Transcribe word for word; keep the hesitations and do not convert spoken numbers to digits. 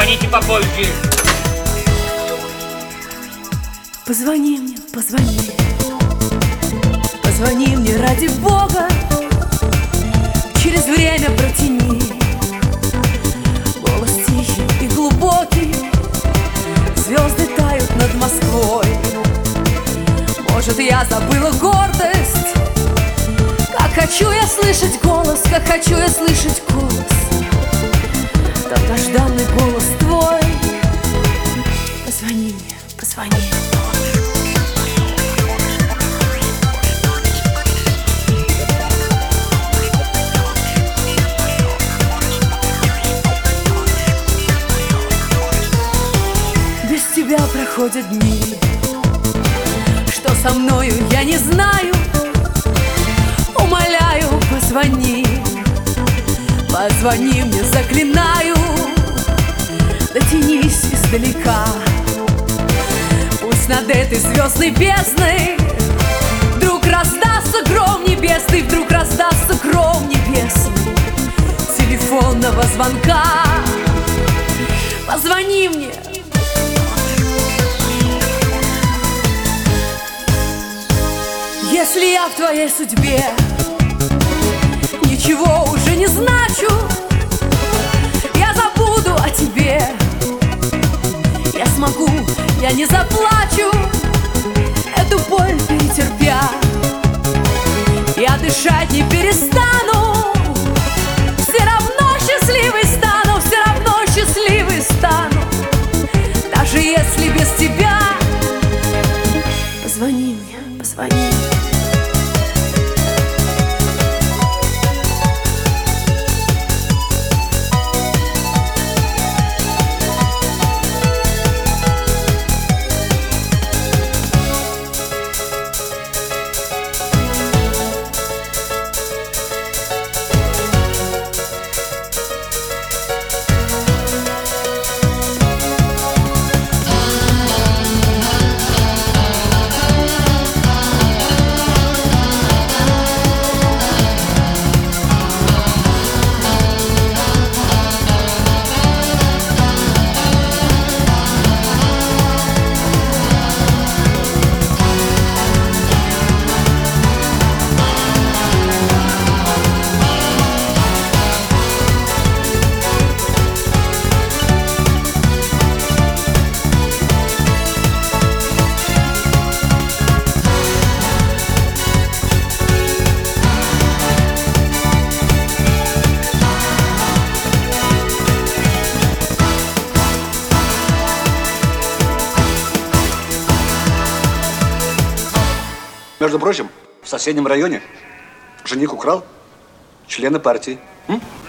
позвоните попозже. Позвони мне, позвони. Позвони мне ради Бога. Через время протяни. Голос тихий и глубокий. Звезды тают над Москвой. Может, я забыла гордость. Как хочу я слышать голос, как хочу я слышать голос. Долгожданный голос твой. Позвони мне, позвони. Без тебя проходят дни. Что со мною, я не знаю. Умоляю, позвони. Позвони мне, заклинаю. Дотянись издалека. Пусть над этой звездной бездной вдруг раздастся гром небесный, вдруг раздастся гром небесный телефонного звонка. Позвони мне. Если я в твоей судьбе ничего уже не значу, я забуду о тебе. Я смогу, я не заплачу, эту боль перетерпя. Я дышать не перестану, все равно счастливой стану, все равно счастливой стану, даже если без тебя. Позвони мне, позвони. Между прочим, в соседнем районе жених украл члена партии. М?